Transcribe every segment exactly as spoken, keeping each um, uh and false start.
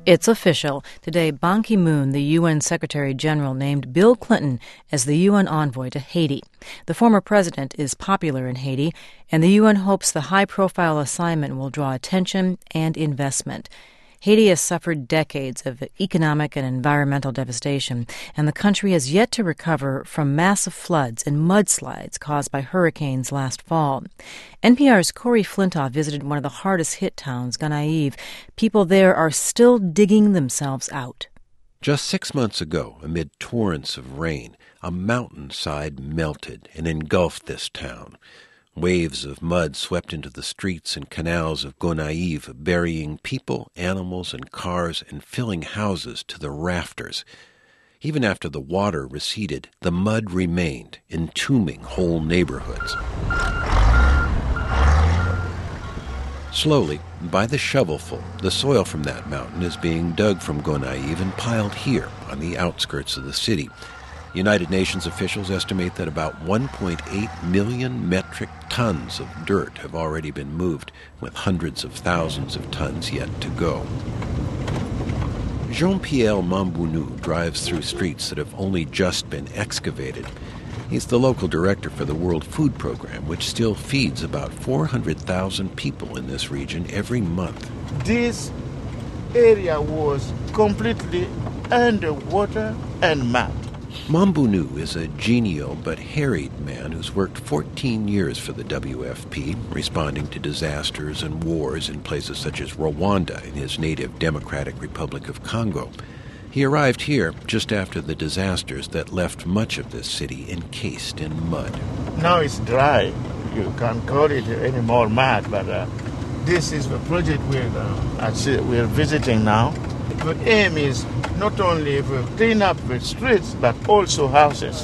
It's official. Today, Ban Ki-moon, the U N Secretary General, named Bill Clinton as the U N envoy to Haiti. The former president is popular in Haiti, and the U N hopes the high-profile assignment will draw attention and investment. Haiti has suffered decades of economic and environmental devastation, and the country has yet to recover from massive floods and mudslides caused by hurricanes last fall. N P R's Corey Flintoff visited one of the hardest-hit towns, Gonaïves. People there are still digging themselves out. Just six months ago, amid torrents of rain, a mountainside melted and engulfed this town. Waves of mud swept into the streets and canals of Gonaïves, burying people, animals, and cars and filling houses to the rafters. Even after the water receded, the mud remained, entombing whole neighborhoods. Slowly, by the shovelful, the soil from that mountain is being dug from Gonaïves and piled here on the outskirts of the city. United Nations officials estimate that about one point eight million metric tons of dirt have already been moved, with hundreds of thousands of tons yet to go. Jean-Pierre Mambounou drives through streets that have only just been excavated. He's the local director for the World Food Program, which still feeds about four hundred thousand people in this region every month. This area was completely underwater and mud. Mambounou is a genial but harried man who's worked fourteen years for the W F P, responding to disasters and wars in places such as Rwanda in his native Democratic Republic of Congo. He arrived here just after the disasters that left much of this city encased in mud. Now it's dry. You can't call it anymore mud, but uh, this is the project we're, uh, we're visiting now. The aim is not only to clean up the streets, but also houses.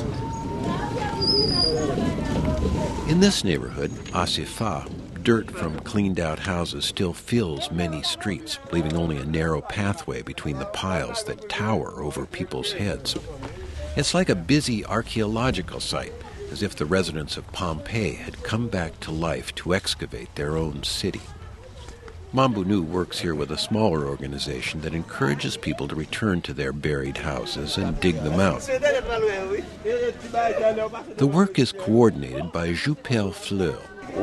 In this neighborhood, Asifa, dirt from cleaned-out houses still fills many streets, leaving only a narrow pathway between the piles that tower over people's heads. It's like a busy archaeological site, as if the residents of Pompeii had come back to life to excavate their own city. Mambounou works here with a smaller organization that encourages people to return to their buried houses and dig them out. The work is coordinated by Joupel Fleur.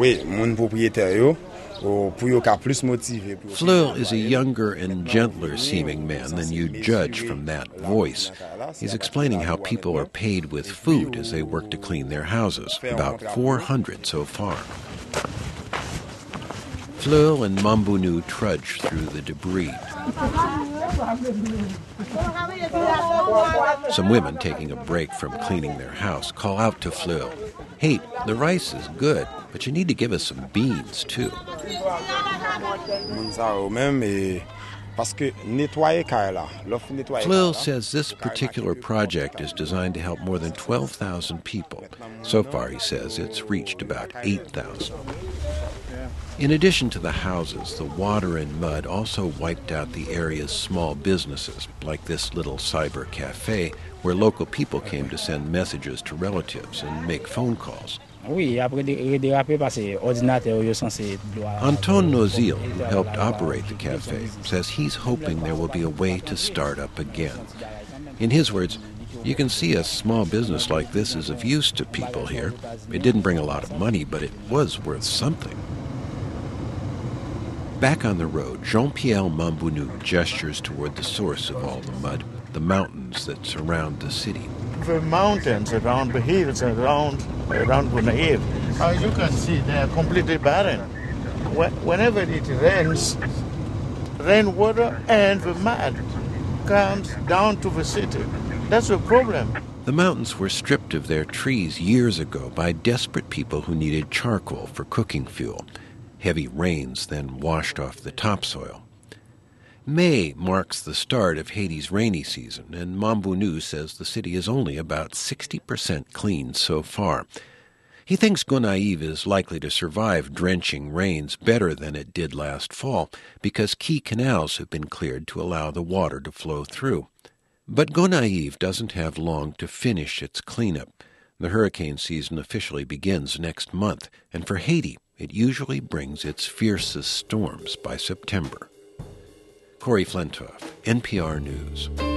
Fleur is a younger and gentler-seeming man than you'd judge from that voice. He's explaining how people are paid with food as they work to clean their houses, about four hundred so far. Fleur and Mambounou trudge through the debris. Some women, taking a break from cleaning their house, call out to Fleur, "Hey, the rice is good, but you need to give us some beans, too." Fleur says this particular project is designed to help more than twelve thousand people. So far, he says, it's reached about eight thousand. In addition to the houses, the water and mud also wiped out the area's small businesses, like this little cyber cafe, where local people came to send messages to relatives and make phone calls. Anton Nozil, who helped operate the cafe, says he's hoping there will be a way to start up again. In his words, "You can see a small business like this is of use to people here. It didn't bring a lot of money, but it was worth something." Back on the road, Jean-Pierre Mambounou gestures toward the source of all the mud, the mountains that surround the city. The mountains around the hills around around Gonaïves, as you can see, they are completely barren. Whenever it rains, rainwater and the mud comes down to the city. That's the problem. The mountains were stripped of their trees years ago by desperate people who needed charcoal for cooking fuel. Heavy rains then washed off the topsoil. May marks the start of Haiti's rainy season, and Mambounou says the city is only about sixty percent cleaned so far. He thinks Gonaïves is likely to survive drenching rains better than it did last fall because key canals have been cleared to allow the water to flow through. But Gonaïves doesn't have long to finish its cleanup. The hurricane season officially begins next month, and for Haiti, it usually brings its fiercest storms by September. Corey Flentoff, N P R News.